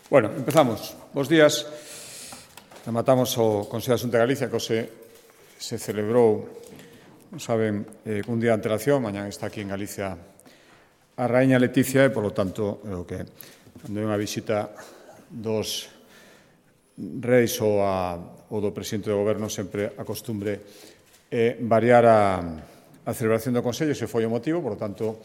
Bueno, empezamos. Bos días. Rematamos o Consello da Xunta de Galicia, que se celebrou, non saben, un día de antelación. Mañán está aquí en Galicia a Raíña Leticia e, polo tanto, que cando hai unha visita dos reis ou do presidente do goberno, sempre a costumbre variar a celebración do Consello. Ese foi o motivo, polo tanto,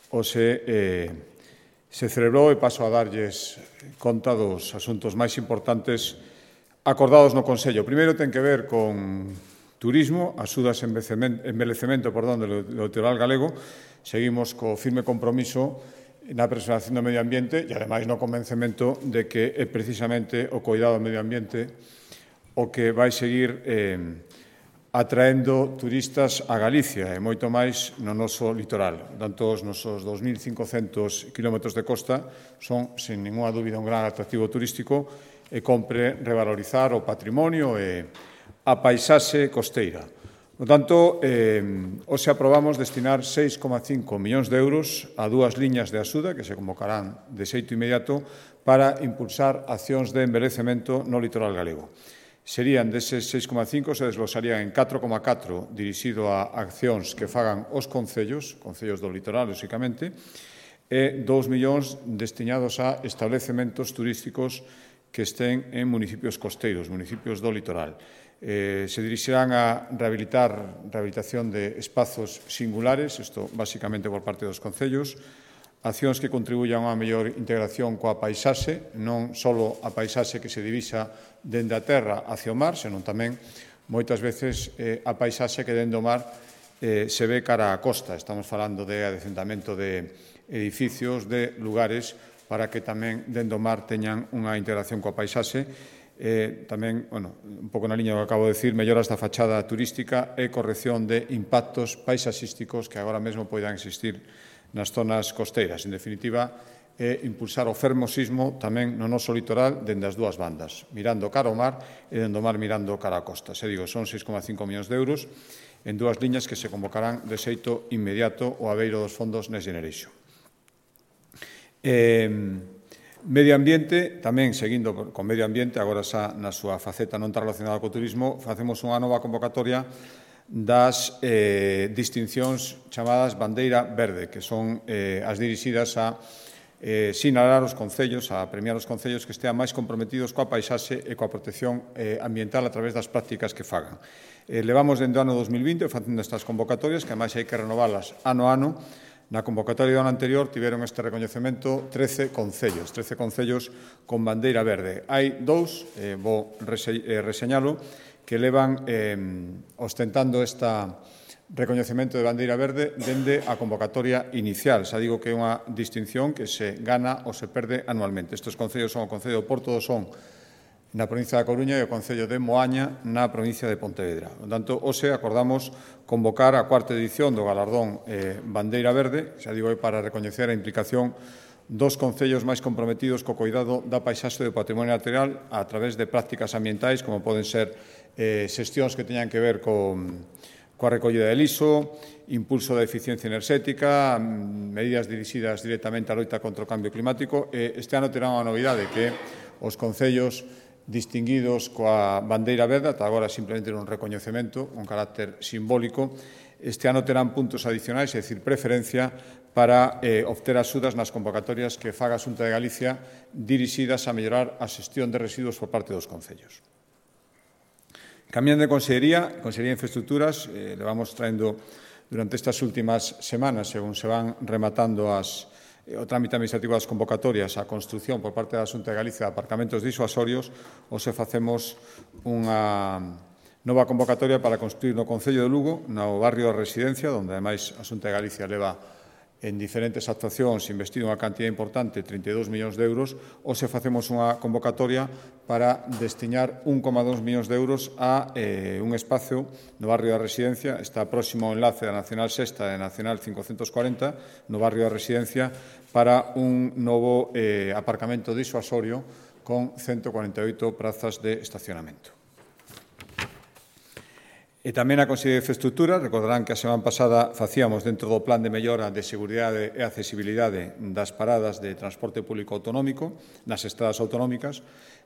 se celebrou e paso a darlles conta dos asuntos máis importantes acordados no Consello. Primeiro ten que ver con turismo, axudas e envelecemento do litoral galego. Seguimos co firme compromiso na preservación do medio ambiente e, ademais, no convencemento de que é precisamente o cuidado do medio ambiente o que vai seguir atraendo turistas a Galicia e moito máis no noso litoral. Tanto os nosos 2.500 kilómetros de costa son, sen ninguna dúbida, un gran atractivo turístico e compre revalorizar o patrimonio e a paisaxe costeira. Por tanto, hoxe aprobamos destinar 6,5 millóns de euros a dúas liñas de axuda que se convocarán de xeito inmediato para impulsar accións de envelecemento no litoral galego. Serían deses 6,5, se desglosarían en 4,4 dirixido a accións que fagan os concellos do litoral, lóxicamente, e 2 millóns destinados a establecementos turísticos que estén en municipios costeiros, municipios do litoral. Se dirixirán a rehabilitación de espazos singulares, isto basicamente por parte dos concellos, accións que contribuyan a unha mellor integración coa paisaxe, non só a paisaxe que se divisa dende a terra hacia o mar, senón tamén, moitas veces, a paisaxe que dende o mar se ve cara á costa. Estamos falando de adecentamento de edificios, de lugares, para que tamén dende o mar teñan unha integración coa paisaxe. Tamén, un pouco na liña do que acabo de decir, melloras da fachada turística e corrección de impactos paisaxísticos que agora mesmo poidan existir nas zonas costeiras. En definitiva, impulsar o fermosismo tamén no noso litoral dende as dúas bandas, mirando cara ao mar e dende o mar mirando cara á costa. Se digo, son 6,5 millóns de euros en dúas liñas que se convocarán de xeito inmediato ao abeiro dos fondos Next Generation. Medio ambiente, tamén seguindo con medio ambiente, agora xa na súa faceta non tan relacionada co turismo, facemos unha nova convocatoria das distincións chamadas Bandeira Verde, que son as dirixidas a sinalar os concellos, a premiar os concellos que estean máis comprometidos coa paisaxe e coa protección ambiental a través das prácticas que fagan. Levamos dende o ano 2020 facendo estas convocatorias, que ademais hai que renovalas ano a ano. Na convocatoria do ano anterior tiveron este recoñecemento 13 concellos con bandeira verde. Hai dous, vou reseñalo, que levan ostentando este recoñecemento de bandeira verde dende a convocatoria inicial. Xa digo que é unha distinción que se gana ou se perde anualmente. Estes concellos son o Concello do Porto do Son na provincia da Coruña e o Concello de Moaña na provincia de Pontevedra. Por tanto, hoxe acordamos convocar a cuarta edición do galardón Bandeira Verde, xa digo, para recoñecer a implicación dos concellos máis comprometidos co cuidado da paisaxe e do patrimonio natural a través de prácticas ambientais como poden ser xestións que teñan que ver coa recollida de liso, impulso da eficiencia enerxética, medidas dirixidas directamente á loita contra o cambio climático. Este ano terá unha novidade que os concellos distinguidos coa bandeira verde, ata agora simplemente un recoñecemento, un carácter simbólico. Este ano terán puntos adicionais, é dicir, preferencia para obter axudas nas convocatorias que faga a Xunta de Galicia dirixidas a mellorar a xestión de residuos por parte dos concellos. Cambiando de Consellería de Infraestructuras, levamos traendo durante estas últimas semanas, según se van rematando o trámite administrativo das convocatorias, a construción por parte da Xunta de Galicia de aparcamentos disuasorios, hoxe facemos unha nova convocatoria para construir no Concello de Lugo, no barrio da Residencia, onde, ademais, a Xunta de Galicia leva en diferentes actuacións investido unha cantidad importante, 32 millóns de euros. Hoxe facemos unha convocatoria para destinar 1,2 millóns de euros a un espacio no barrio da Residencia. Está próximo ao enlace da Nacional 6 e da Nacional 540, no barrio da Residencia, para un novo aparcamento disuasorio con 148 prazas de estacionamento. E tamén a Consellería de Infraestructura, recordarán que a semana pasada facíamos dentro do plan de mellora de seguridade e accesibilidade das paradas de transporte público autonómico nas estradas autonómicas.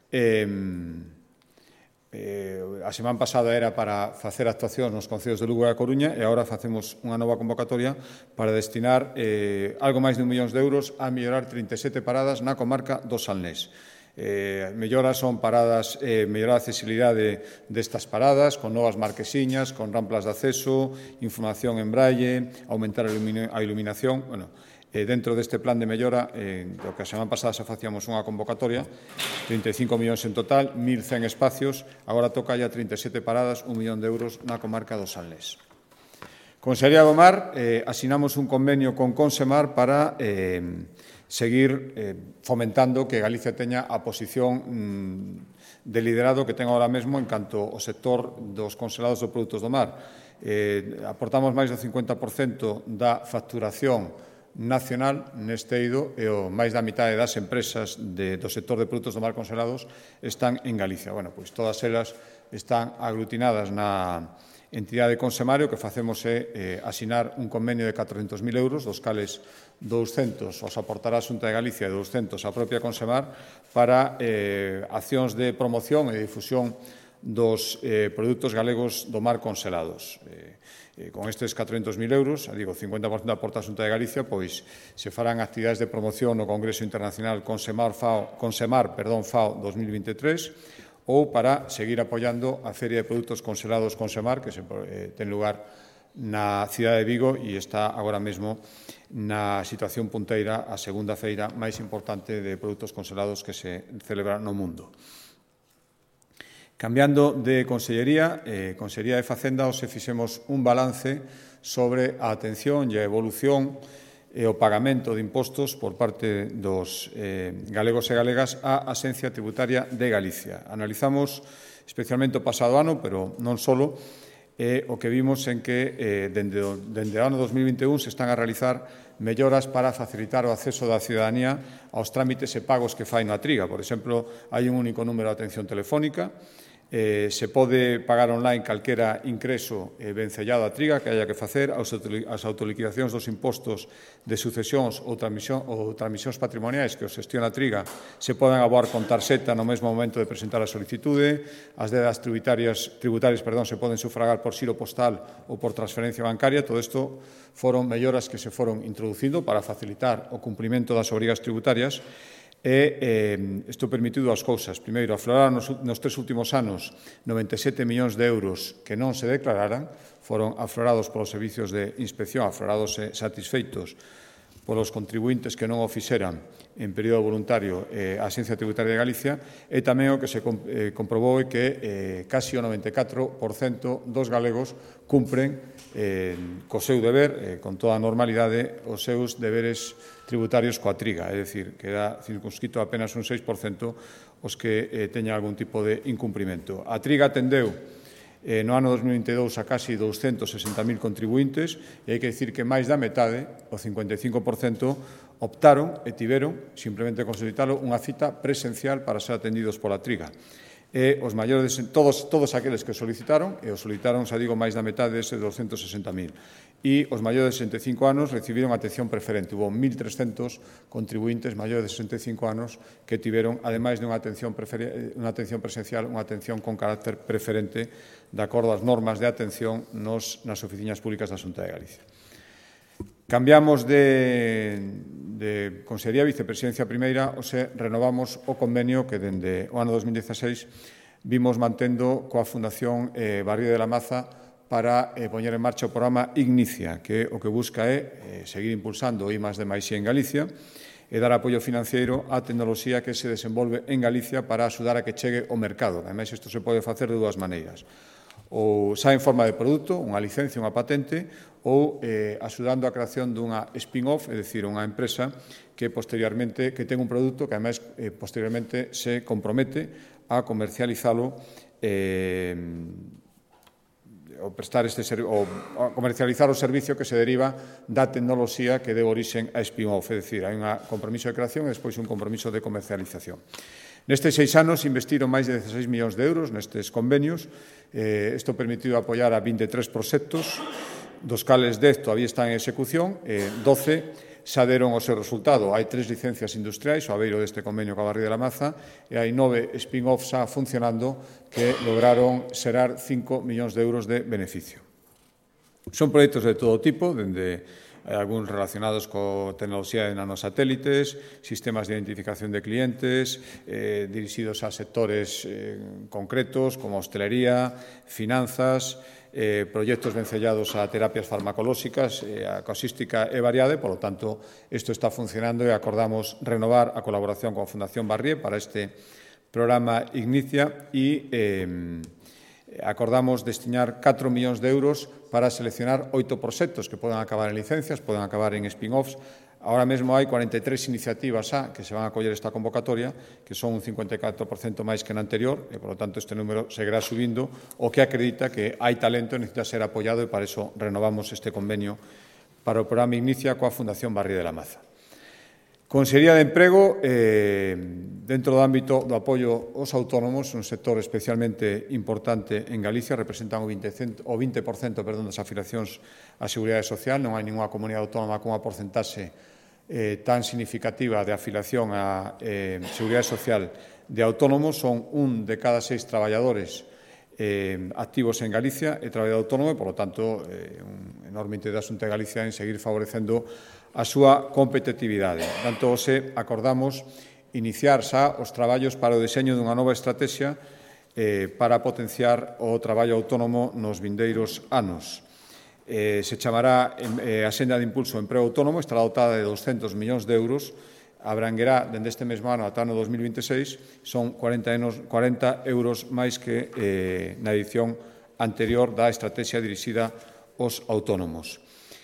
A semana pasada era para facer actuacións nos concellos de Lugo e A Coruña e agora facemos unha nova convocatoria para destinar algo máis de 1 millón de euros a mellorar 37 paradas na comarca do Salnés. Melloras son paradas, mellorar a accesibilidade destas paradas con novas marquesiñas, con ramplas de acceso, información en braille, aumentar a iluminación. Bueno, dentro deste plan de mellora, do que a semana pasada xa facíamos unha convocatoria, 35 millóns en total, 1.100 espacios, agora toca ya 37 paradas, 1 millón de euros na comarca do Salnés. Consellería do Mar, asinamos un convenio con Consemar para seguir fomentando que Galicia teña a posición de liderado que ten agora mesmo en canto ao sector dos congelados de produtos do mar. Aportamos máis do 50% da facturación nacional neste eido e o máis da mitade das empresas do sector de produtos do mar congelados están en Galicia. Bueno, pois todas elas están aglutinadas na entidade Consemario, que facemos é asinar un convenio de 400.000 euros, dos cales 200 os aportará a Xunta de Galicia e 200 a propia Consemar para accións de promoción e difusión dos produtos galegos do mar congelados. Con estes 400.000 euros, digo, 50% aporta a Xunta de Galicia, pois se farán actividades de promoción no Congreso Internacional Consemar FAO 2023, ou para seguir apoiando a Feria de Produtos Congelados Consemar, que ten lugar na cidade de Vigo e está agora mesmo na situación punteira a segunda feira máis importante de produtos congelados que se celebra no mundo. Cambiando de Consellería, Consellería de Facenda, hoxe fixemos un balance sobre a atención e a evolución e o pagamento de impostos por parte dos galegos e galegas á Axencia Tributaria de Galicia. Analizamos especialmente o pasado ano, pero non só, o que vimos en que dende o ano 2021 se están a realizar melloras para facilitar o acceso da ciudadanía aos trámites e pagos que fai na Triga. Por exemplo, hai un único número de atención telefónica, se pode pagar online calquera ingreso vencellado a Triga que haya que facer, as autoliquidacións dos impostos de sucesións ou transmisións patrimoniais que os xestiona a Triga se poden aboar con tarxeta no mesmo momento de presentar a solicitude, as dedas tributarias se poden sufragar por xiro postal ou por transferencia bancaria. Todo isto foron melloras que se foron introducindo para facilitar o cumprimento das obrigas tributarias. Isto permitido as cousas. Primeiro, aflorar nos 3 últimos anos 97 millóns de euros que non se declararan, foron aflorados polos servicios de inspección, aflorados e satisfeitos polos contribuintes que non o fixeran en período voluntario a Axencia Tributaria de Galicia, e tamén o que se comprobou é que casi o 94% dos galegos cumpren co seu deber, con toda a normalidade, os seus deberes tributarios coa Triga, é dicir, queda circunscrito apenas un 6% os que teñan algún tipo de incumprimento. A Triga atendeu no ano 2022 a casi 260.000 contribuintes e hai que dicir que máis da metade, o 55%, optaron e tiveron, simplemente con solicitalo, unha cita presencial para ser atendidos pola Triga. E os maiores, todos aqueles que solicitaron, e os solicitaron, xa digo, máis da metade dese 260.000. E os maiores de 65 anos recibiron atención preferente. Hubo 1.300 contribuintes maiores de 65 anos que tiveron, ademais de unha atención presencial, unha atención con carácter preferente de acordo ás normas de atención nas oficinas públicas da Xunta de Galicia. Cambiamos de Consellería, Vicepresidencia Primeira, renovamos o convenio que dende o ano 2016 vimos mantendo coa Fundación Barrio de la Maza para poñer en marcha o programa Ignicia, que o que busca é seguir impulsando o I+D+I en Galicia e dar apoio financiero á tecnoloxía que se desenvolve en Galicia para axudar a que chegue ao mercado. Ademais, isto se pode facer de dúas maneiras. Ou xa en forma de produto, unha licencia, unha patente, ou axudando a creación dunha spin-off, é dicir, unha empresa que posteriormente ten un produto que, ademais, posteriormente se compromete a comercializalo ou comercializar o servicio que se deriva da tecnoloxía que deu orixen a spin-off, é dicir, hai un compromiso de creación e despois un compromiso de comercialización. Nestes 6 anos investiron máis de 16 millóns de euros nestes convenios. Isto permitiu apoiar a 23 proxectos, dos cales 10 todavía están en execución, 12 xa deron o seu resultado. Hai 3 licencias industriais, o abeiro deste convenio coa Barría de la Maza, e hai 9 spin-offs xa funcionando que lograron xerar 5 millóns de euros de beneficio. Son proxectos de todo tipo, dende algúns relacionados co tecnoloxía de nanosatélites, sistemas de identificación de clientes, dirixidos a sectores concretos como hostelería, finanzas, proxectos vencellados a terapias farmacolóxicas, a casuística é variada, polo tanto, isto está funcionando e acordamos renovar a colaboración coa Fundación Barrié para este programa Ignicia e acordamos destinar 4 millóns de euros para seleccionar 8 proxectos que poden acabar en licencias, poden acabar en spin-offs. Ahora mesmo hai 43 iniciativas xa que se van a coller esta convocatoria, que son un 54% máis que na anterior, e, por lo tanto, este número seguirá subindo, o que acredita que hai talento e necesita ser apoiado, e para iso renovamos este convenio para o programa Inicia coa Fundación Barría de la Maza. Consellería de Emprego, dentro do ámbito do apoio aos autónomos, un sector especialmente importante en Galicia, representan o 20% das afiliacións á Seguridade Social. Non hai ninguna comunidade autónoma con unha porcentaxe tan significativa de afiliación á Seguridade Social de autónomos. Son un de cada 6 traballadores activos en Galicia e traballador autónomo, e, por lo tanto, un enorme interés da Xunta de Galicia en seguir favorecendo a súa competitividade. Tanto, hoxe acordamos iniciar xa os traballos para o deseño dunha nova estrategia para potenciar o traballo autónomo nos vindeiros anos. Se chamará a Senda de Impulso ao Emprego Autónomo, estará dotada de 200 millóns de euros, abranguerá dende este mesmo ano ata o ano 2026, son 40 euros máis que na edición anterior da estrategia dirixida aos autónomos.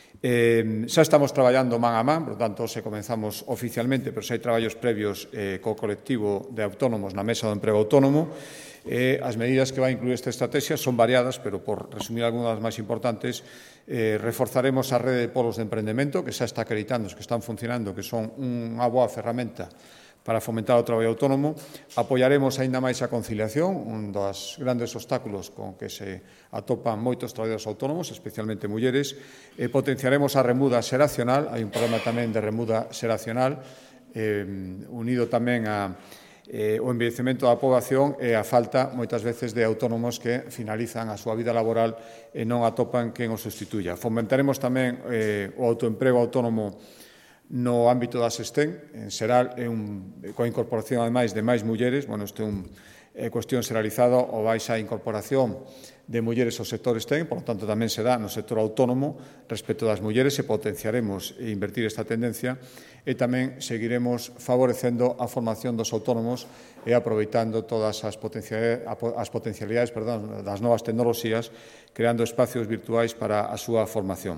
Xa estamos traballando man a man, por tanto, se comenzamos oficialmente, pero xa hai traballos previos co colectivo de autónomos na Mesa do Emprego Autónomo. As medidas que vai incluir esta estrategia son variadas, pero, por resumir algunhas das máis importantes, reforzaremos a rede de polos de emprendemento, que xa está acreditando, que están funcionando, que son unha boa ferramenta para fomentar o traballo autónomo. Apoiaremos aínda máis a conciliación, un dos grandes obstáculos con que se atopan moitos traballadores autónomos, especialmente mulleres. Potenciaremos a remuda xeracional, hai un problema tamén de remuda xeracional, unido tamén o envellecemento da poboación e a falta, moitas veces, de autónomos que finalizan a súa vida laboral e non atopan quen os sustituya. Fomentaremos tamén o autoemprego autónomo no ámbito das STEM, en xeral, coa incorporación, ademais, de máis mulleres. Isto é unha cuestión xeralizada, ou baixa incorporación de mulleres ao sector STEM, por lo tanto, tamén se dá no sector autónomo respecto das mulleres, e potenciaremos e invertir esta tendencia, e tamén seguiremos favorecendo a formación dos autónomos e aproveitando todas as potencialidades das novas tecnoloxías, creando espacios virtuais para a súa formación.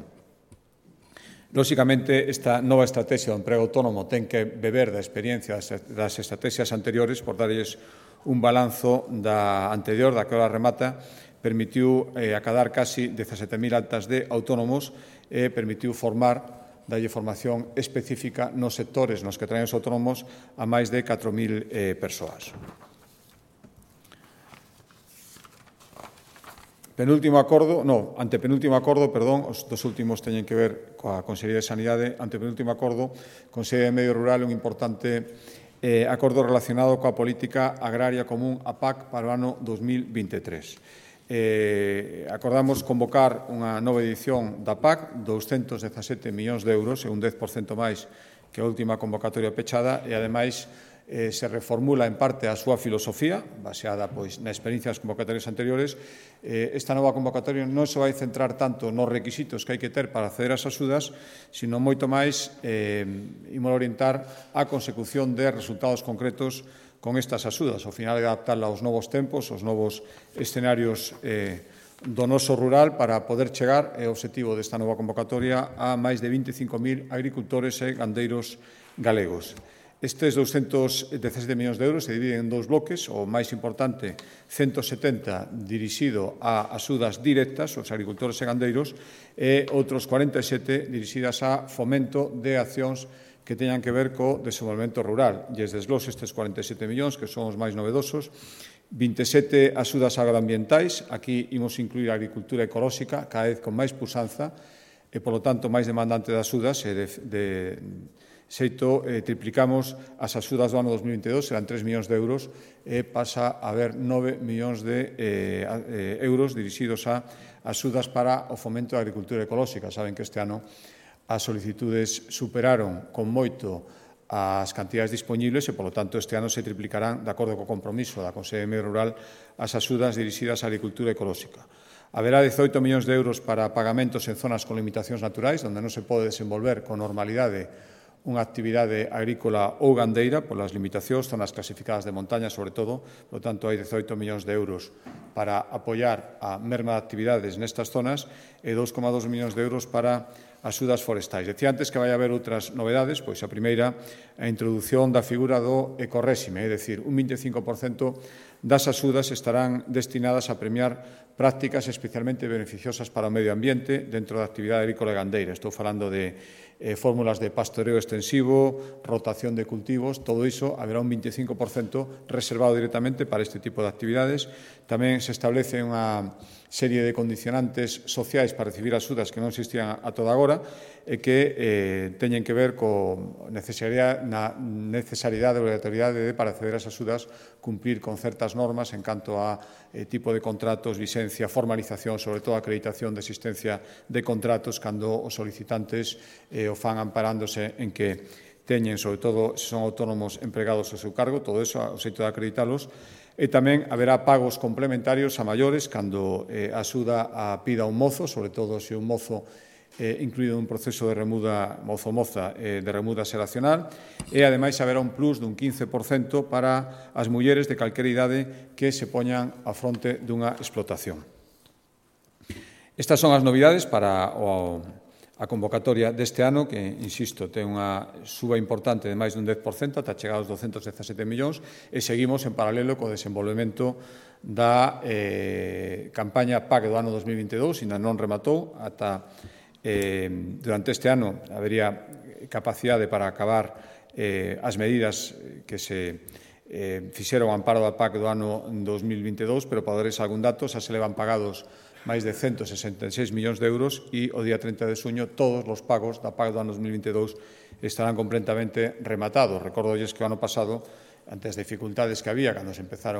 Lóxicamente, esta nova estrategia do emprego autónomo ten que beber da experiencia das estrategias anteriores. Por darlles un balanzo da anterior, da que ahora remata, permitiu acadar casi 17.000 altas de autónomos e permitiu dalle formación específica nos sectores nos que traen os autónomos a máis de 4.000 persoas. Antepenúltimo acordo, os dos últimos teñen que ver coa Consellería de Sanidade. Antepenúltimo acordo, Consellería de Medio Rural, un importante acordo relacionado coa política agraria común, a PAC, para o ano 2023. Acordamos convocar unha nova edición da PAC, 217 millóns de euros, e un 10% máis que a última convocatoria pechada, e, ademais, se reformula en parte a súa filosofía, baseada na experiencia das convocatorias anteriores. Esta nova convocatoria non se vai centrar tanto nos requisitos que hai que ter para acceder ás axudas, sino moito máis imos orientar a consecución de resultados concretos con estas axudas. Ao final, é adaptarla aos novos tempos, aos novos escenarios do noso rural, para poder chegar, é o obxectivo desta nova convocatoria, a máis de 25.000 agricultores e gandeiros galegos. Estes 217 millóns de euros se dividen en dous bloques. O máis importante, 170, dirixido a axudas directas aos agricultores e gandeiros, e outros 47 dirixidas a fomento de accións que teñan que ver co desenvolvemento rural. E desglose estes 47 millóns, que son os máis novedosos, 27 axudas agroambientais, aquí imos incluir a agricultura ecolóxica, cada vez con máis puxanza, e, polo tanto, máis demandante de axudas, e de xeito triplicamos as axudas do ano 2022, eran 3 millóns de euros, e pasa a haber 9 millóns de euros dirixidos a axudas para o fomento da agricultura ecolóxica. Saben que este ano as solicitudes superaron con moito as cantidades disponibles e, polo tanto, este ano se triplicarán, de acordo co compromiso da Consellería de Medio Rural, as axudas dirixidas á agricultura ecolóxica. Haberá 18 millóns de euros para pagamentos en zonas con limitacións naturais, onde non se pode desenvolver con normalidade unha actividade agrícola ou gandeira polas limitacións, zonas clasificadas de montaña, sobre todo. Por lo tanto, hai 18 millóns de euros para apoiar a merma de actividades nestas zonas e 2,2 millóns de euros para axudas forestais. Decía antes que vai haber outras novedades, pois a primeira, a introdución da figura do ecorréxime, é dicir, un 25% das axudas estarán destinadas a premiar prácticas especialmente beneficiosas para o medio ambiente dentro da actividade agrícola e gandeira. Estou falando de fórmulas de pastoreo extensivo, rotación de cultivos, todo iso haberá un 25% reservado directamente para este tipo de actividades. Tamén se establece unha serie de condicionantes sociais para recibir axudas que non existían a toda agora e que teñen que ver co necesariedade e obrigatoriedade de, para acceder a esas axudas, cumprir con certas normas en canto a tipo de contratos, licencia, formalización, sobre todo acreditación de existencia de contratos cando os solicitantes o fan amparándose en que teñen, sobre todo, se son autónomos empregados ao seu cargo, todo eso, o xeito de acreditalos. E tamén haberá pagos complementarios a maiores cando a axuda a pida un mozo, sobre todo se un mozo incluído nun proceso de remuda mozo-moza de remuda xeracional, e ademais haberá un plus dun 15% para as mulleres de calquera idade que se poñan a fronte dunha explotación. Estas son as novidades para a convocatoria deste ano, que, insisto, ten unha suba importante de máis dun 10%, ata chegar aos 217 millóns, e seguimos en paralelo co desenvolvemento da campaña PAC do ano 2022, ainda non rematou, ata durante este ano habería capacidade para acabar as medidas que se fixeron ao amparo da PAC do ano 2022, pero para dares algún dato, xa se levan pagados máis de 166 millóns de euros e o día 30 de xuño todos os pagos da PAC do ano 2022 estarán completamente rematados. Recordolles que o ano pasado, ante as dificultades que había, cando se empezou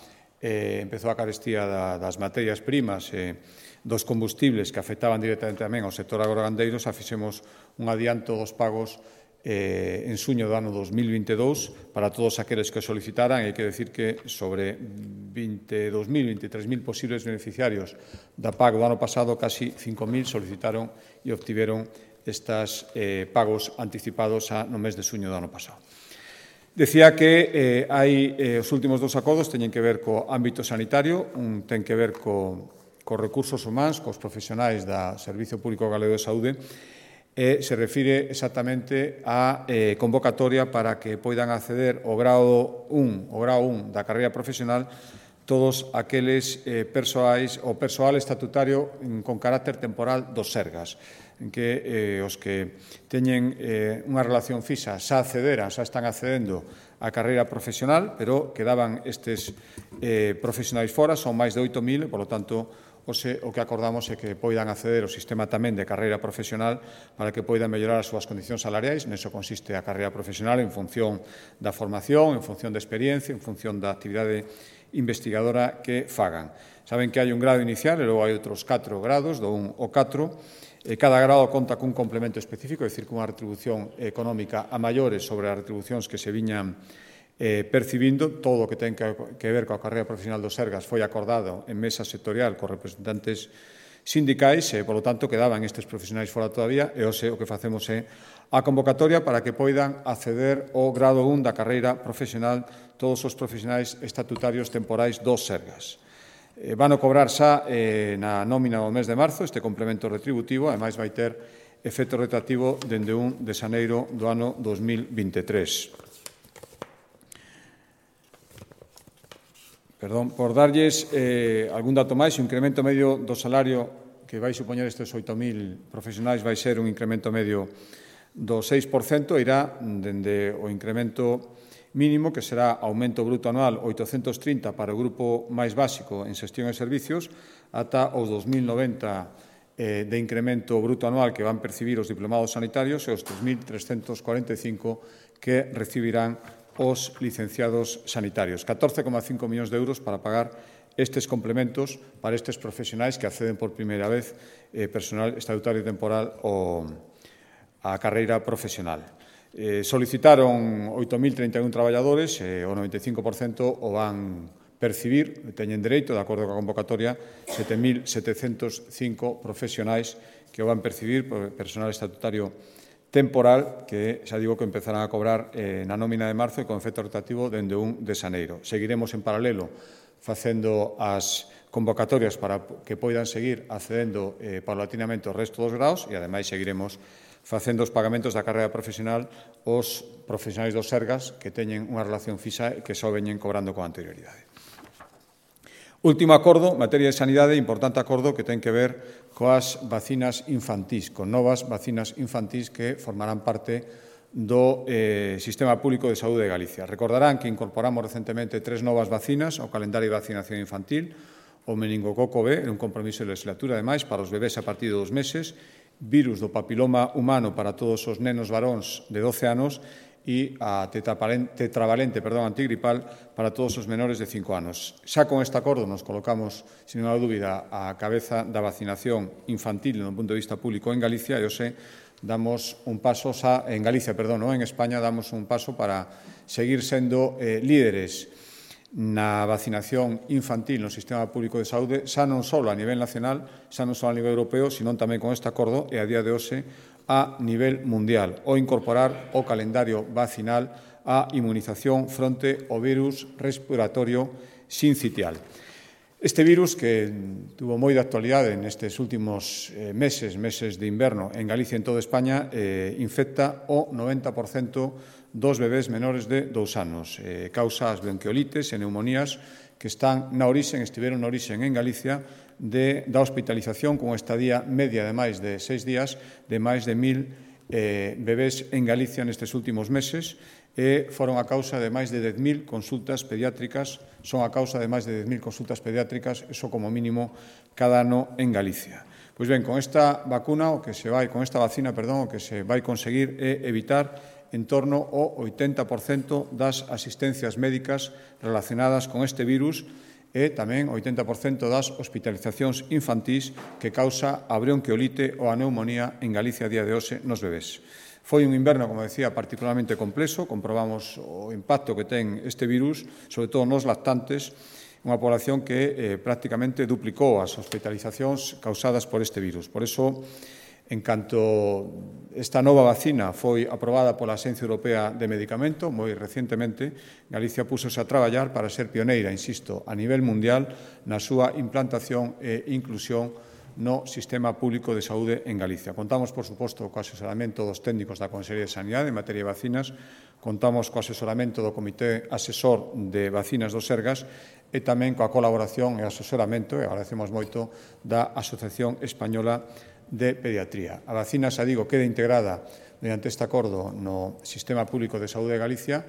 a carestía das materias primas dos combustibles que afectaban directamente tamén ao sector agrogandeiro, xa fixemos un adianto dos pagos en xuño do ano 2022 para todos aqueles que solicitaran. E hai que decir que sobre 22.000, 23.000 posibles beneficiarios da PAC do ano pasado, casi 5.000 solicitaron e obtiveron estes pagos anticipados no mes de xuño do ano pasado. Decía que hai os últimos dos acordos teñen que ver co ámbito sanitario, un ten que ver cos recursos humanos, cos profesionais do Servicio Público Galego de Saúde, e se refire exactamente á convocatoria para que poidan acceder ao grado 1 da carreira profesional todos aqueles persoais ou persoal estatutario con carácter temporal dos Sergas, en que os que teñen unha relación fixa xa están accedendo á carreira profesional, pero quedaban estes profesionais fora, son máis de 8.000, e, polo tanto, o que acordamos é que poidan acceder ao sistema tamén de carreira profesional para que poidan mellorar as súas condicións salariais. Neso consiste a carreira profesional en función da formación, en función da experiencia, en función da actividade investigadora que fagan. Saben que hai un grado inicial e logo hai outros 4 grados, do 1 ao 4. Cada grado conta cun complemento específico, é dicir, cunha retribución económica a maiores sobre as retribucións que se viñan percibindo. Todo o que ten que ver coa carreira profesional dos Sergas foi acordado en mesa sectorial cos representantes sindicais e, polo tanto, quedaban estes profesionais fora todavía, e hoxe o que facemos é a convocatoria para que poidan acceder ao grado 1 da carreira profesional todos os profesionais estatutarios temporais dos Sergas. Van a cobrar xa na nómina do mes de marzo este complemento retributivo, ademais vai ter efecto retroactivo dende 1 de xaneiro do ano 2023. Por darlles algún dato máis, o incremento medio do salario que vai supoñer estes 8.000 profesionais vai ser un incremento medio do 6% irá dende o incremento mínimo, que será aumento bruto anual 830 para o grupo máis básico en xestión e servicios, ata os 2.090 de incremento bruto anual que van percibir os diplomados sanitarios e os 3.345 que recibirán os licenciados sanitarios. 14,5 millóns de euros para pagar estes complementos para estes profesionais que acceden por primeira vez personal estatutario temporal á carreira profesional. Solicitaron 8.031 traballadores e o 95% o van percibir, teñen dereito, de acordo coa convocatoria, 7.705 profesionais que o van percibir por personal estatutario temporal que, xa digo, que empezarán a cobrar na nómina de marzo e con efecto rotativo dende 1 de xaneiro. Seguiremos en paralelo facendo as convocatorias para que poidan seguir accedendo paulatinamente ao resto dos graos e, ademais, seguiremos facendo os pagamentos da carreira profesional aos profesionais dos Sergas que teñen unha relación fixa e que só veñen cobrando con anterioridade. Último acordo, materia de sanidade, importante acordo que ten que ver coas vacinas infantís, con novas vacinas infantís que formarán parte do Sistema Público de Saúde de Galicia. Recordarán que incorporamos recentemente 3 novas vacinas ao calendario de vacinación infantil, o meningococo B, en un compromiso de legislatura, ademais, para os bebés a partir de 2 meses, virus do papiloma humano para todos os nenos varóns de 12 anos e a tetravalente antigripal para todos os menores de 5 anos. Xa con este acordo nos colocamos, sin ninguna dúbida, a cabeza da vacinación infantil no punto de vista público en Galicia e hoxe damos un paso en Galicia, non en España, damos un paso para seguir sendo líderes na vacinación infantil no sistema público de saúde, xa non só a nivel nacional, xa non só a nivel europeo, sino tamén con este acordo e a día de hoxe a nivel mundial, o incorporar o calendario vacinal a inmunización fronte ao virus respiratorio sincitial. Este virus, que tuvo moi de actualidade nestes últimos meses de inverno en Galicia e en toda España, infecta o 90% dos bebés menores de 2 anos. Causa as bronquiolites e neumonías que estiveron na orixe en Galicia da hospitalización con estadía media de máis de 6 días de máis de 1.000 bebés en Galicia nestes últimos meses e foron a causa de máis de 10.000 consultas pediátricas, son a causa de máis de 10.000 consultas pediátricas, eso como mínimo cada ano en Galicia. Pois ben, con esta vacina, o que se vai conseguir é evitar en torno ao 80% das asistencias médicas relacionadas con este virus e tamén o 80% das hospitalizacións infantís que causa a bronquiolite ou a neumonía en Galicia a día de hoxe nos bebés. Foi un inverno, como decía, particularmente complexo, comprobamos o impacto que ten este virus, sobre todo nos lactantes, unha población que prácticamente duplicou as hospitalizacións causadas por este virus. Por iso, en canto esta nova vacina foi aprobada pola Axencia Europea de Medicamento, moi recentemente, Galicia púxose a traballar para ser pioneira, insisto, a nivel mundial na súa implantación e inclusión no sistema público de saúde en Galicia. Contamos, por suposto, co asesoramento dos técnicos da Consellería de Sanidade en materia de vacinas, contamos co asesoramento do Comité Asesor de Vacinas do Sergas e tamén coa colaboración e asesoramento, e agradecemos moito, da Asociación Española de Pediatría. A vacina, xa digo, queda integrada mediante este acordo no Sistema Público de Saúde de Galicia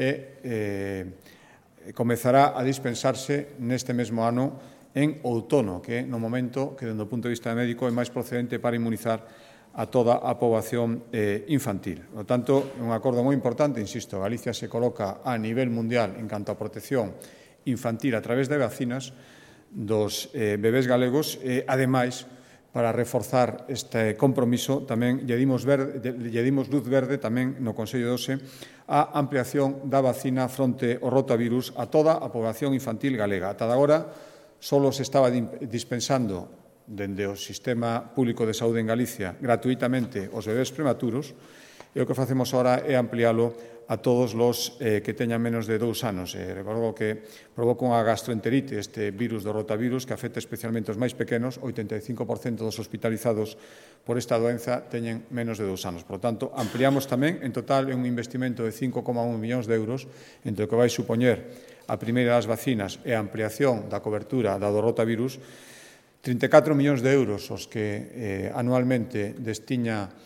e comezará a dispensarse neste mesmo ano en outono, que é no momento que, dende o punto de vista médico, é máis procedente para inmunizar a toda a poboación infantil. Por tanto, é un acordo moi importante, insisto, Galicia se coloca a nivel mundial en canto a protección infantil a través de vacinas dos bebés galegos e, ademais, para reforzar este compromiso, tamén lle dimos luz verde tamén no Consello de hoxe a ampliación da vacina fronte ao rotavirus a toda a poboación infantil galega. Ata agora, só se estaba dispensando dende o Sistema Público de Saúde en Galicia gratuitamente os bebés prematuros e o que facemos agora é ampliálo a todos os que teñan menos de 2 anos. Recordo que provoca unha gastroenterite este virus do rotavirus que afecta especialmente os máis pequenos. O 85% dos hospitalizados por esta doenza teñen menos de 2 anos. Por tanto, ampliamos tamén, en total, un investimento de 5,1 millóns de euros entre o que vai supoñer a primeira das vacinas e a ampliación da cobertura da do rotavirus, 34 millóns de euros os que anualmente destiña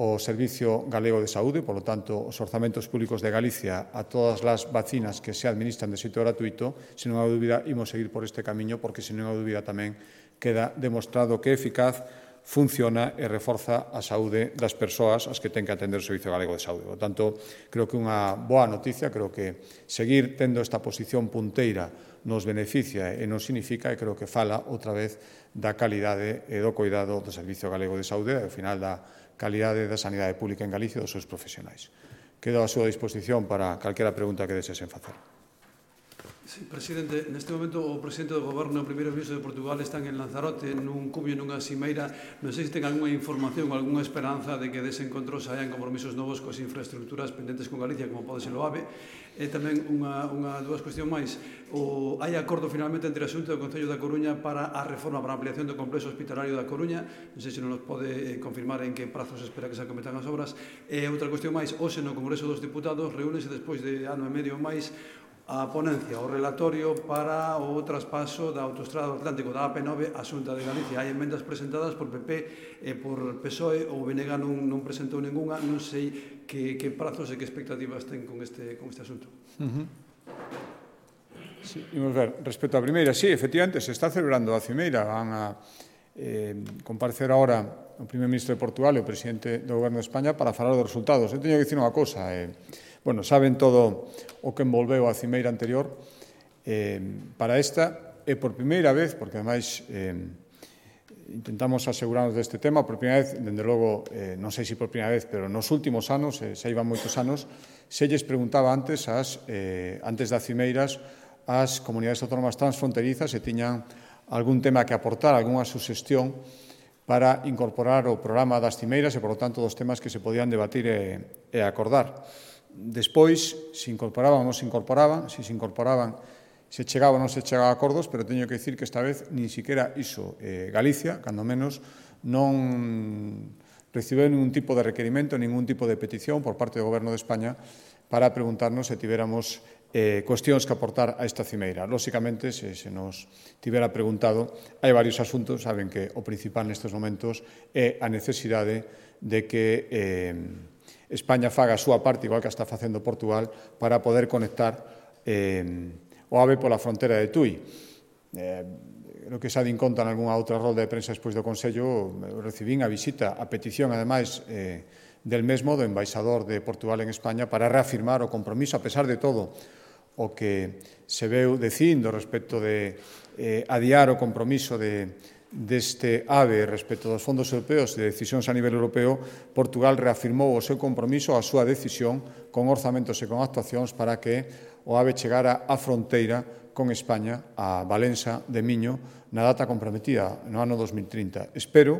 o Servicio Galego de Saúde, por lo tanto, os orzamentos públicos de Galicia a todas as vacinas que se administran de xeito gratuito, se non há dúbida, imos seguir por este camiño, porque se non há dúbida tamén queda demostrado que é eficaz, funciona e reforza a saúde das persoas as que ten que atender o Servicio Galego de Saúde. Por tanto, creo que unha boa noticia, creo que seguir tendo esta posición punteira nos beneficia e nos significa, e creo que fala outra vez da calidade e do cuidado do Servicio Galego de Saúde e, ao final, da calidade da sanidade pública en Galicia e dos seus profesionais. Quedo a súa disposición para calquera pregunta que desesen facer. Sí, presidente, neste momento o presidente do Goberno e o primeiro ministro de Portugal están en Lanzarote nun cumio, nunha cimeira. Non sei se ten algunha información ou algunha esperanza de que dese encontro saian compromisos novos coas infraestructuras pendentes con Galicia, como pode ser o AVE. E tamén dúas cuestións máis. Hai acordo finalmente entre a Xunta e o Concello da Coruña para a reforma, para a ampliación do complexo hospitalario da Coruña. Non sei se non nos pode confirmar en que prazos espera que se acometan as obras. E outra cuestión máis, hoxe no Congreso dos Diputados reúnese despois de ano e medio máis a ponencia, o relatorio para o traspaso da autoestrada do Atlántico da AP9 á Xunta de Galicia. Hai emendas presentadas por PP e por PSOE, o BNG non presentou ningunha, non sei que prazos e que expectativas ten con este asunto. Sí, imos ver, respecto á primeira, sí, efectivamente, se está celebrando a cimeira, van a comparecer agora o primeiro ministro de Portugal e o presidente do Goberno de España para falar dos resultados. Eu teño que dicir unha cousa, bueno, saben todo o que envolveu a cimeira anterior. Para esta, é por primeira vez, porque ademais intentamos asegurarnos deste tema, por primeira vez, dende logo, non sei se por primeira vez, pero nos últimos anos, xa iban moitos anos, se lles preguntaba antes das cimeiras ás comunidades autónomas transfronterizas se tiñan algún tema que aportar, algunha suxestión para incorporar o programa das cimeiras e, por lo tanto, dos temas que se podían debatir e acordar. Despois, se incorporaban ou non se incorporaban, se incorporaban, se chegaba ou non se chegaba a acordos, pero teño que dicir que esta vez nin siquiera iso. Galicia, cando menos, non recibeu ningún tipo de requerimento, ningún tipo de petición por parte do Goberno de España para preguntarnos se tivéramos cuestións que aportar a esta cimeira. Lóxicamente, se nos tivera preguntado, hai varios asuntos, saben que o principal nestes momentos é a necesidade de que España faga a súa parte, igual que está facendo Portugal, para poder conectar o AVE pola frontera de Tui. Creo que xa din conta en algunha outra rolda de prensa despois do Consello, recibín a visita, a petición, ademais, del mesmo, do embaixador de Portugal en España, para reafirmar o compromiso, a pesar de todo o que se veu dicindo respecto de adiar o compromiso deste AVE respecto dos fondos europeos e de decisións a nivel europeo. Portugal reafirmou o seu compromiso, a súa decisión, con orzamentos e con actuacións para que o AVE chegara á fronteira con España, a Valença de Miño, na data comprometida, no ano 2030. Espero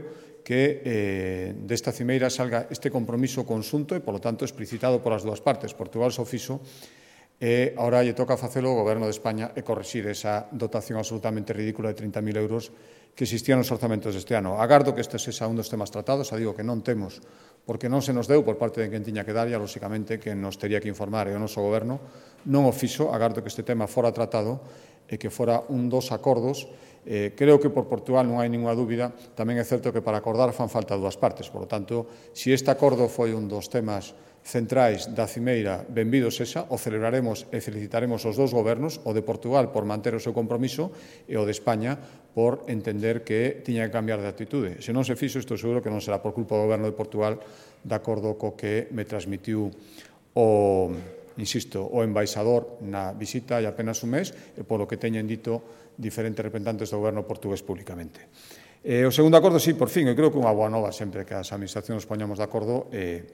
que desta cimeira salga este compromiso conxunto e, polo tanto, explicitado polas dúas partes. Portugal só fixo e agora lle toca facelo ao Goberno de España e corrixir esa dotación absolutamente ridícula de 30.000 euros que existían nos orzamentos deste ano. Agardo que este sexa un dos temas tratados, digo que non temos, porque non se nos deu por parte de quen tiña que dar, e, lóxicamente, que nos tería que informar e o noso Goberno non o fixo. Agardo que este tema fora tratado e que fora un dos acordos. Creo que por Portugal non hai ninguna dúbida. Tamén é certo que para acordar fan falta dúas partes. Por lo tanto, se este acordo foi un dos temas centrais da cimeira, benvido sexa, o celebraremos e felicitaremos os dous gobernos, o de Portugal por manter o seu compromiso e o de España por entender que tiña que cambiar de actitude. Se non se fixo, estou seguro que non será por culpa do Goberno de Portugal, de acordo co que me transmitiu o embaixador na visita hai apenas un mes e polo que teñen dito diferentes representantes do Goberno portugués públicamente. O segundo acordo, sí, por fin, eu creo que unha boa nova sempre que as administracións poñamos de acordo.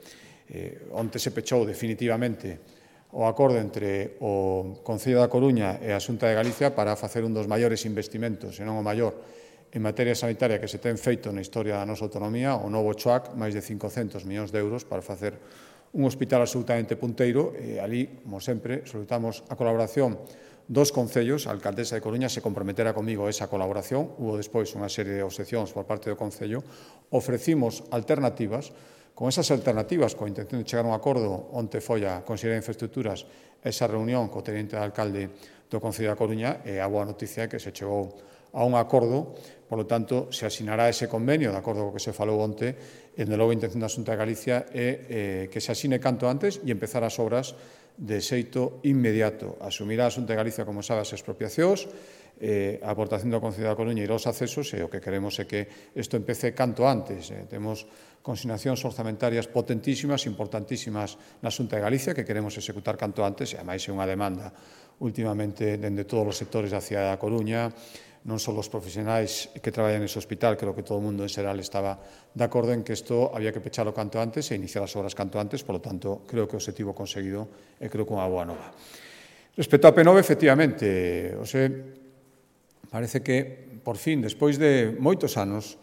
Onte se pechou definitivamente o acordo entre o Concello da Coruña e a Xunta de Galicia para facer un dos maiores investimentos, se non o maior, en materia sanitaria que se ten feito na historia da nosa autonomía, o novo CHOAC, máis de 500 millóns de euros para facer un hospital absolutamente punteiro. E ali, como sempre, solicitamos a colaboración dos concellos. A alcaldesa de Coruña se comprometera comigo a esa colaboración. Hubo despois unha serie de obxeccións por parte do Concello. Ofrecimos alternativas. Con esas alternativas, coa intención de chegar a un acordo, onte foi a Consellería de Infraestructuras esa reunión co teniente de alcalde do Concello da Coruña, e a boa noticia é que se chegou a un acordo, polo tanto, se asinará ese convenio, de acordo co que se falou onte, e, de logo, a intención da Xunta de Galicia é que se asine canto antes e empezar as obras de xeito inmediato. Asumirá a Xunta de Galicia, como sabe, as expropiacións, a aportación do Concello da Coruña e os accesos, e o que queremos é que isto empece canto antes. Temos consignacións orzamentarias potentísimas, importantísimas na Xunta de Galicia, que queremos executar canto antes, e, ademais, é unha demanda últimamente dende todos os sectores da cidade da Coruña, non só os profesionais que traballan nese hospital, creo que todo o mundo en xeral estaba de acordo en que isto había que pechalo canto antes e iniciar as obras canto antes, polo tanto, creo que o objetivo conseguido é creo que unha boa nova. Respecto a P9, efectivamente, parece que, por fin, despois de moitos anos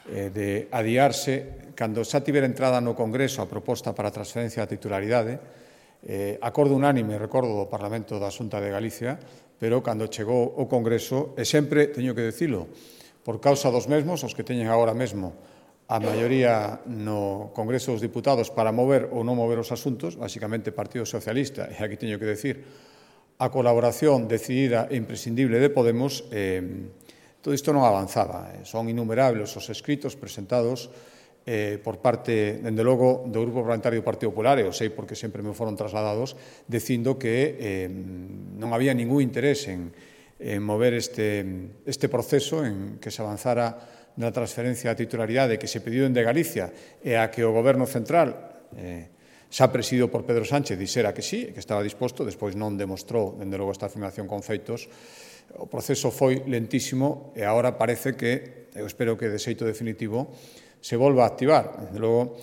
de adiarse, cando xa tivera entrada no Congreso a proposta para a transferencia da titularidade, acordo unánime, recordo, do Parlamento da Xunta de Galicia, pero cando chegou o Congreso, e sempre, teño que dicilo, por causa dos mesmos, os que teñen agora mesmo a maioría no Congreso dos Diputados para mover ou non mover os asuntos, basicamente Partido Socialista, e aquí teño que decir a colaboración decidida e imprescindible de Podemos, todo isto non avanzaba. Son innumerables os escritos presentados por parte, dende logo, do Grupo Parlamentario do Partido Popular, e o sei porque sempre me foron trasladados, dicindo que non había ningún interés en mover este proceso, en que se avanzara na transferencia da titularidade que se pediu dende Galicia e a que o Goberno Central, xa presidido por Pedro Sánchez, dixera que sí, que estaba disposto, despois non demostrou, dende logo, esta afirmación con feitos. O proceso foi lentísimo e agora parece que, eu espero que de xeito definitivo, se volva a activar. Desde logo,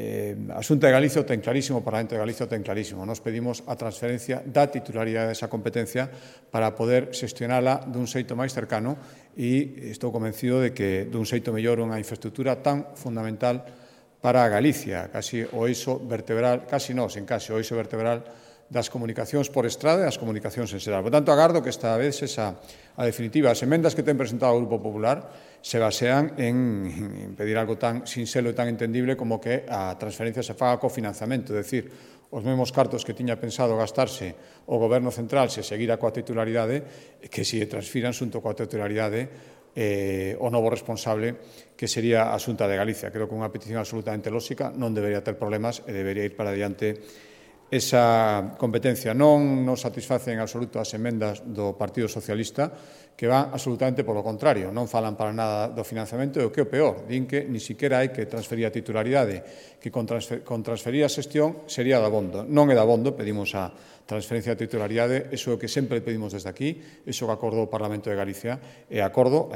a Xunta de Galicia o ten clarísimo, o Parlamento de Galicia o ten clarísimo. Nos pedimos a transferencia da titularidade desa competencia para poder xestionala dun xeito máis cercano e estou convencido de que dun xeito mellor unha infraestructura tan fundamental para a Galicia, casi o eixo vertebral, casi non, sen casi, o eixo vertebral das comunicacións por estrada e das comunicacións en xeral. Por tanto, agardo que esta vez a definitiva. As emendas que ten presentado o Grupo Popular se basean en pedir algo tan sinxelo e tan entendible como que a transferencia se faga co financiamento, é dicir, os mesmos cartos que tiña pensado gastarse o Goberno Central se seguira coa titularidade, que se transfiran xunto coa titularidade o novo responsable, que sería a Xunta de Galicia. Creo que unha petición absolutamente lóxica, non debería ter problemas e debería ir para adiante esa competencia. Non nos satisface en absoluto as emendas do Partido Socialista, que van absolutamente polo contrario. Non falan para nada do financiamento e o que é o peor. Din que ni siquiera hai que transferir a titularidade, que con transferir a xestión sería dabondo. Non é dabondo, pedimos a transferencia de titularidade, iso é o que sempre pedimos desde aquí, iso que acordou o Parlamento de Galicia, e agardo,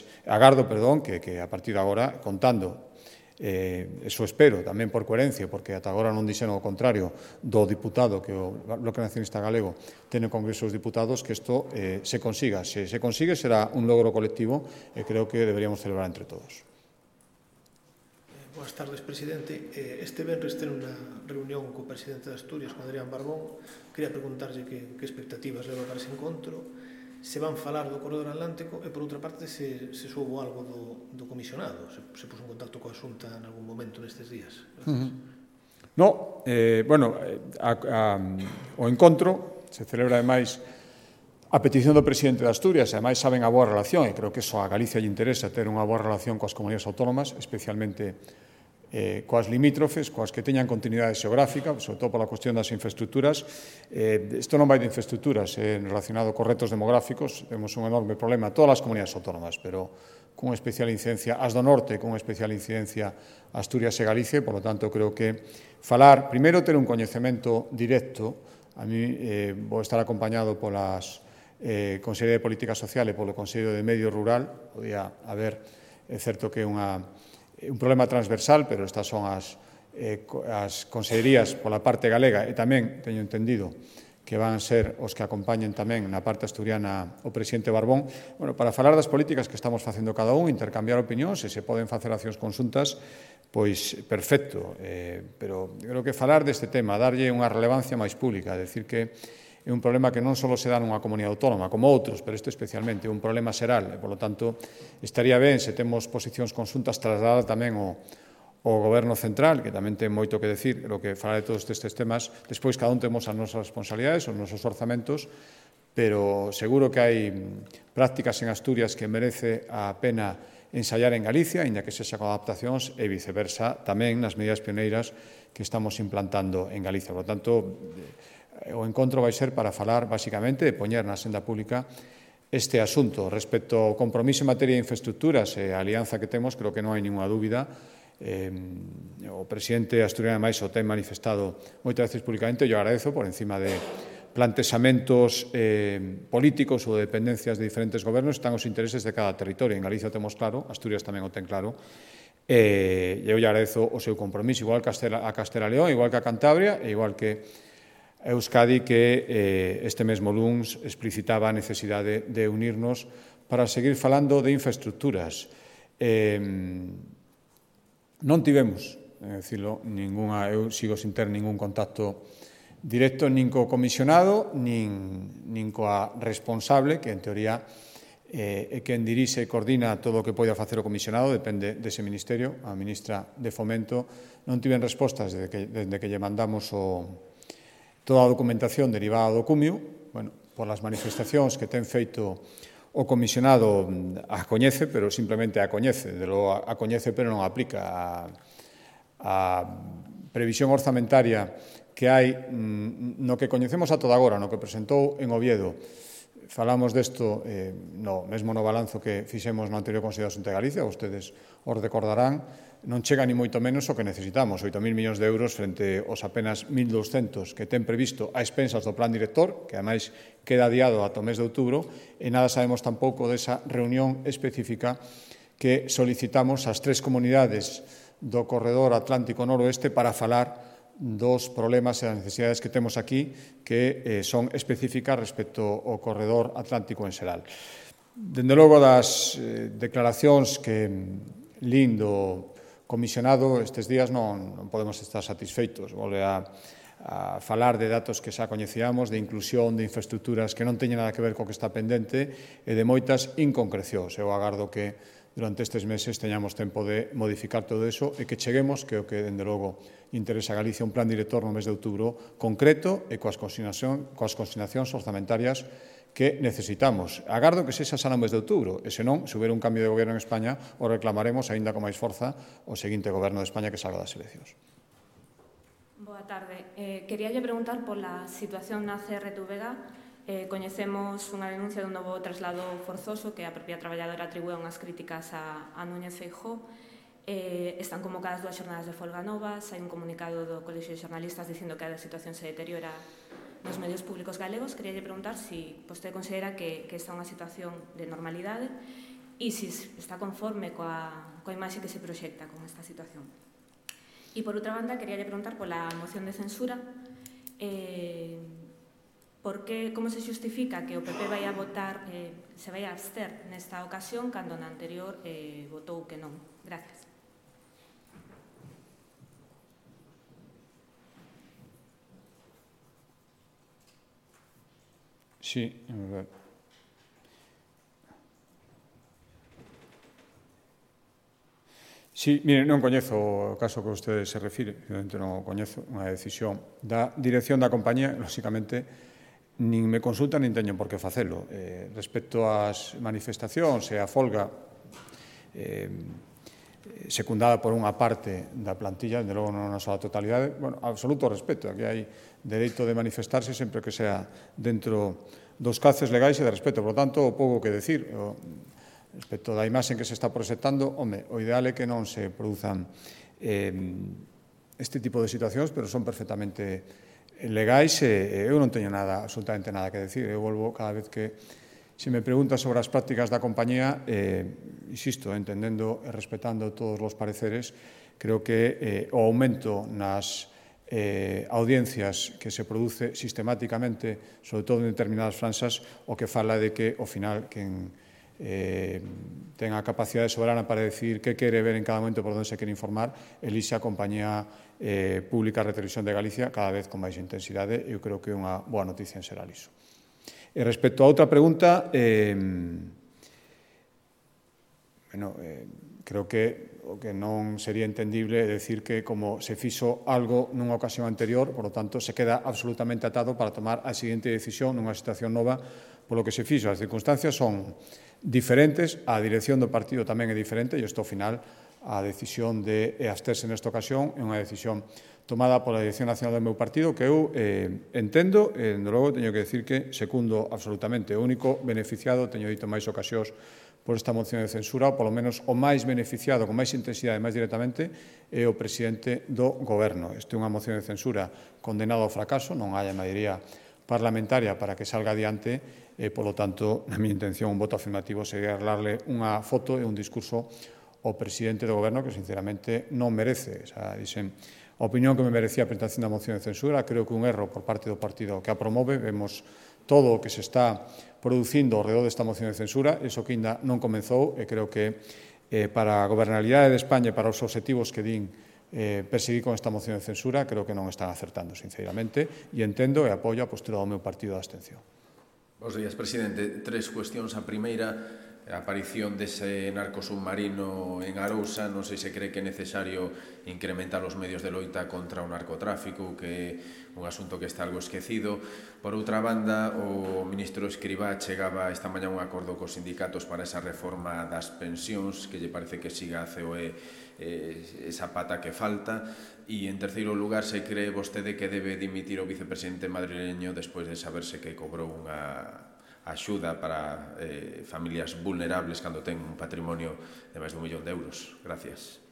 que a partir de agora, contando, eso espero, tamén por coherencia, porque ata agora non dixeron o contrario do diputado que o Bloque Nacionalista Galego ten no Congreso dos Diputados, que isto se consiga. Se se consigue, será un logro colectivo e creo que deberíamos celebrar entre todos. Boas tardes, presidente. Este venres ten unha reunión co presidente de Asturias, con Adrián Barbón. Quería preguntarlle que expectativas leva para ese encontro, se van falar do Corredor Atlántico e, por outra parte, se soubo algo do comisionado, se puso en contacto coa Xunta en algún momento nestes días. No, o encontro se celebra, ademais, a petición do presidente de Asturias, e, ademais, saben a boa relación, e creo que iso a Galicia lle interesa ter unha boa relación coas comunidades autónomas, especialmente coas limítrofes, coas que teñan continuidade xeográfica, sobre todo pola cuestión das infraestructuras. Isto non vai de infraestructuras, relacionado cos retos demográficos. Temos un enorme problema, todas as comunidades autónomas, pero cunha especial incidencia as do norte, cunha especial incidencia Asturias e Galicia, e, por lo tanto, creo que falar, primeiro, ter un coñecemento directo. A mí vou estar acompañado polas Consellería de Política Social e polo Consello de Medio Rural. Podía haber, é certo que é un problema transversal, pero estas son as consellerías pola parte galega, e tamén teño entendido que van ser os que acompañen tamén na parte asturiana o presidente Barbón, para falar das políticas que estamos facendo cada un, intercambiar opinións, e se poden facer accións conxuntas, pois perfecto, pero creo que falar deste tema, darlle unha relevancia máis pública, decir que é un problema que non só se dá nunha comunidade autónoma, como outros, pero isto especialmente é un problema xeral, e, polo tanto, estaría ben se temos posicións conxuntas trasladar tamén o Goberno Central, que tamén ten moito que decir, creo que falar de todos estes temas, despois cada un temos as nosas responsabilidades, os nosos orzamentos, pero seguro que hai prácticas en Asturias que merece a pena ensaiar en Galicia, aínda que sexa con adaptacións, e viceversa, tamén nas medidas pioneiras que estamos implantando en Galicia. Por lo tanto, o encontro vai ser para falar, basicamente, de poñer na senda pública este asunto. Respecto ao compromiso en materia de infraestructuras e a alianza que temos, creo que non hai ninguna dúbida. O presidente asturiano, máis, o ten manifestado moitas veces públicamente, e eu agradezo por encima de plantexamentos políticos ou de dependencias de diferentes gobernos, están os intereses de cada territorio. En Galicia o temos claro, Asturias tamén o ten claro, e eu lle agradezo o seu compromiso, igual que a Castela León, igual que a Cantabria, e igual que a Euskadi, que este mesmo luns explicitaba a necesidade de unirnos para seguir falando de infraestructuras. Non tivemos, decirlo, eu sigo sin ter ningún contacto directo nin co comisionado, nin coa responsable, que en teoría é quen dirixe e coordina todo o que poida facer o comisionado, depende dese ministerio, a ministra de Fomento. Non tiven respostas desde que lle mandamos toda a documentación derivada do cumio. Bueno, por as manifestacións que ten feito o comisionado a coñece, pero simplemente a coñece, a coñece pero non aplica a previsión orzamentaria que hai no que coñecemos a toda agora, no que presentou en Oviedo. Falamos desto mesmo no balanzo que fixemos no anterior Consello de Asunto de Galicia, vostedes os recordarán, non chega ni moito menos o que necesitamos, 8.000 millóns de euros frente aos apenas 1.200 que ten previsto a expensas do plan director, que ademais queda adiado ata o mes de outubro, e nada sabemos tampouco desa reunión específica que solicitamos ás 3 comunidades do corredor Atlántico Noroeste para falar dos problemas e as necesidades que temos aquí, que son específicas respecto ao corredor Atlántico en xeral. Dende logo, das declaracións que lín do comisionado estes días non podemos estar satisfeitos. Volve a falar de datos que xa coñecíamos, de inclusión de infraestructuras que non teñen nada que ver co que está pendente e de moitas inconcrecións. Eu agardo que durante estes meses teñamos tempo de modificar todo eso e que cheguemos, que o que, dende logo, interesa a Galicia, un plan director no mes de outubro concreto e coas consignacións orzamentarias que necesitamos. Agardo que sexa xa no mes de outubro, e senón, se hubiera un cambio de goberno en España, o reclamaremos aínda con máis forza o seguinte goberno de España que salga das eleccións. Boa tarde. Queríalle preguntar pola situación na CR Vega. Coñecemos unha denuncia dun novo traslado forzoso que a propia traballadora atribúe unhas críticas a Núñez Feijóo. Están convocadas 2 xornadas de folga novas, hai un comunicado do Colexio de Xornalistas dicindo que a situación se deteriora nos medios públicos galegos. Queríalle preguntar se vostede considera que esta é unha situación de normalidade e se está conforme coa imaxe que se proxecta con esta situación. E, por outra banda, queríalle preguntar pola moción de censura. Como se xustifica que o PP vai a votar, se vai a abster nesta ocasión, cando na anterior votou que non? Gracias. Sí, sí, mire, non coñezo o caso que vostede se refire, evidentemente non coñezo unha decisión da dirección da compañía, lóxicamente, nin me consulta nin teño por que facelo. Respecto ás manifestacións e a folga secundada por unha parte da plantilla, de logo non na súa totalidade, bueno, absoluto respeto. Aquí hai dereito de manifestarse sempre que sea dentro dos cauces legais e de respeto. Por lo tanto, o pouco que decir. Respecto da imaxe que se está proxectando, o ideal é que non se produzan este tipo de situacións, pero son perfectamente legais e eu non teño absolutamente nada que decir. Eu volvo cada vez que se me pregunta sobre as prácticas da compañía, insisto, entendendo e respetando todos os pareceres, creo que o aumento nas audiencias que se produce sistemáticamente, sobre todo en determinadas franxas, o que fala de que, ao final, quen ten a capacidade soberana para decidir que quere ver en cada momento por onde se quere informar, elixe a compañía pública de Televisión de Galicia cada vez con máis intensidade. Eu creo que é unha boa noticia en xeral iso. E respecto a outra pregunta, creo que o que non sería entendible é decir que como se fixo algo nunha ocasión anterior, por lo tanto, se queda absolutamente atado para tomar a seguinte decisión nunha situación nova, polo que se fixo. As circunstancias son diferentes, a dirección do partido tamén é diferente, e isto, ao final, a decisión de absterse nesta ocasión é unha decisión tomada pola Dirección Nacional do meu partido que eu entendo, e, de logo, teño que decir que secundo absolutamente. O único beneficiado, teño dito máis ocasións, por esta moción de censura, ou polo menos o máis beneficiado, con máis intensidade e máis directamente, é o presidente do Goberno. Esta é unha moción de censura condenada ao fracaso, non hai a maioría parlamentaria para que salga adiante, e, polo tanto, na miña intención, un voto afirmativo sería darle unha foto e un discurso ao presidente do Goberno que, sinceramente, non merece. Dixen, a opinión que me merecía a presentación da moción de censura, creo que un erro por parte do partido que a promove. Vemos todo o que se está producindo ao redor desta moción de censura, iso que ainda non comezou, e creo que para a gobernabilidade de España e para os obxectivos que din perseguir con esta moción de censura, creo que non están acertando, sinceramente, e entendo e apoio a postura do meu partido de abstención. Bos días, presidente. 3 cuestións. A primeira, a aparición dese narco submarino en Arousa. Non sei se cree que é necesario incrementar os medios de loita contra o narcotráfico, que é un asunto que está algo esquecido. Por outra banda, o ministro Escrivá chegaba esta mañá un acordo cos sindicatos para esa reforma das pensións, que lle parece que siga a COE esa pata que falta. E, en terceiro lugar, se cree vostede que debe dimitir o vicepresidente madrileño despois de saberse que cobrou unha axuda para familias vulnerables cando ten un patrimonio de máis de 1 millón de euros. Gracias.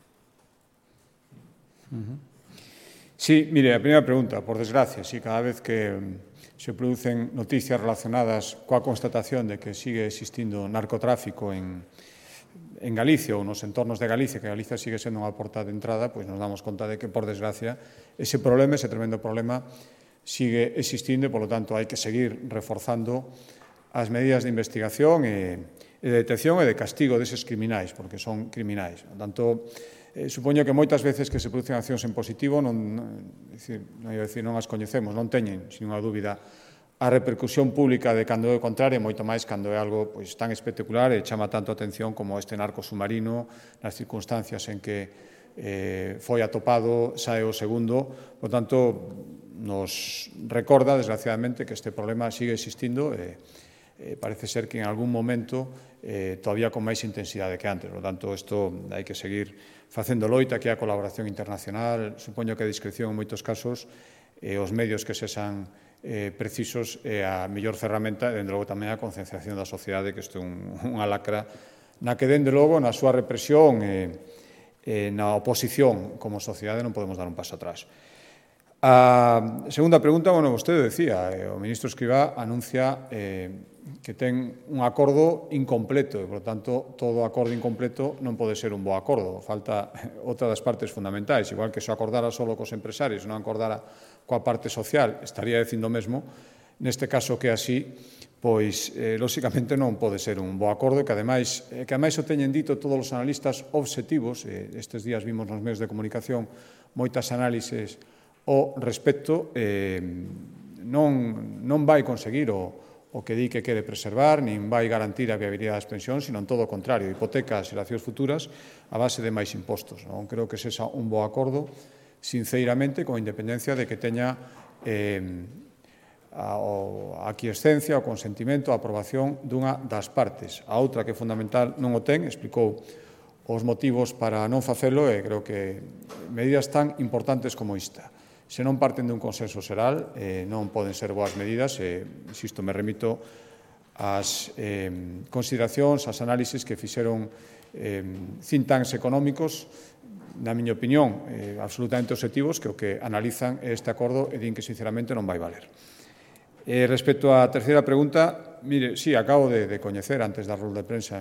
Sí, mire, a primeira pregunta, por desgracia, si cada vez que se producen noticias relacionadas coa constatación de que sigue existindo narcotráfico en Galicia ou nos entornos de Galicia, que Galicia sigue sendo unha porta de entrada, pois nos damos conta de que, por desgracia, ese problema, ese tremendo problema, sigue existindo e, polo tanto, hai que seguir reforzando as medidas de investigación e de detección e de castigo deses criminais, porque son criminais. Por tanto, supoño que moitas veces que se producen accións en positivo, non as coñecemos, non teñen, sin unha dúbida, a repercusión pública de cando é o contrario, moito máis cando é algo tan espectacular e chama tanto a atención como este narco submarino, nas circunstancias en que foi atopado, sae o segundo. Por tanto, nos recorda, desgraciadamente, que este problema sigue existindo e parece ser que en algún momento todavía con máis intensidade que antes. Por tanto, isto hai que seguir facendo loita, que a colaboración internacional, supoño que a discreción en moitos casos, os medios que sexan precisos é a mellor ferramenta, e, dende logo, tamén a concienciación da sociedade, que isto é unha lacra na que, dende logo, na súa represión e na oposición como sociedade non podemos dar un paso atrás. A segunda pregunta, vostede decía, o ministro Escrivá anuncia que ten un acordo incompleto e, por tanto, todo acordo incompleto non pode ser un bo acordo. Falta outra das partes fundamentais. Igual que se acordara só cos empresarios, non acordara coa parte social, estaría dicindo mesmo. Neste caso que é así, pois, lóxicamente, non pode ser un bo acordo, que ademais o teñen dito todos os analistas obxectivos. Estes días vimos nos medios de comunicación moitas análises ao respecto. Non vai conseguir o que di que quere preservar, nin vai garantir a viabilidade das pensións, sino todo o contrario, hipotecas e xeracións futuras a base de máis impostos. Non creo que sexa un bo acordo, sinceramente, con independencia de que teña a aquiescencia, o consentimento, a aprobación dunha das partes. A outra, que é fundamental, non o ten, explicou os motivos para non facelo, e creo que medidas tan importantes como esta, se non parten dun consenso xeral, non poden ser boas medidas. Insisto, me remito ás consideracións, ás análisis que fixeron think tanks económicos, na miña opinión, absolutamente obxectivos, que o que analizan este acordo e din que, sinceramente, non vai valer. Respecto á terceira pregunta, mire, sí, acabo de coñecer, antes da rolda de prensa,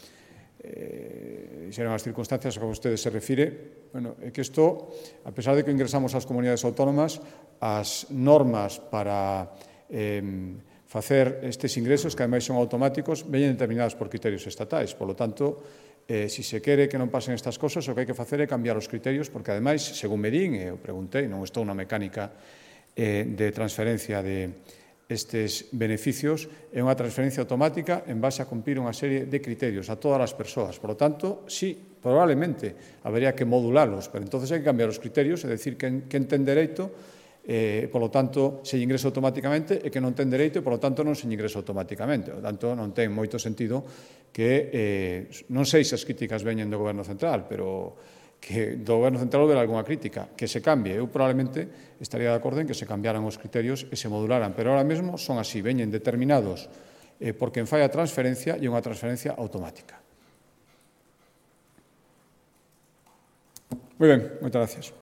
xeron as circunstancias a que vostede se refire. É que isto, a pesar de que ingresamos ás comunidades autónomas, as normas para facer estes ingresos, que ademais son automáticos, veñen determinadas por criterios estatais. Por lo tanto, se se quere que non pasen estas cosas, o que hai que facer é cambiar os criterios, porque ademais, según me din, e eu preguntei, non estou na mecánica de transferencia de estes beneficios, é unha transferencia automática en base a cumprir unha serie de criterios a todas as persoas. Por lo tanto, sí, probablemente habería que modulalos, pero entonces hai que cambiar os criterios, é dicir, quen ten dereito polo tanto, se lle ingresa automáticamente e que non ten dereito e, polo tanto, non se lle ingresa automáticamente. Por tanto, non ten moito sentido que, non sei se as críticas veñen do Goberno Central, pero que do Goberno Central houve algunha crítica, que se cambie. Eu probablemente estaría de acordo en que se cambiaran os criterios e se modularan, pero ahora mesmo son así, veñen determinados por quen fai a transferencia e unha transferencia automática. Moi ben, moitas gracias.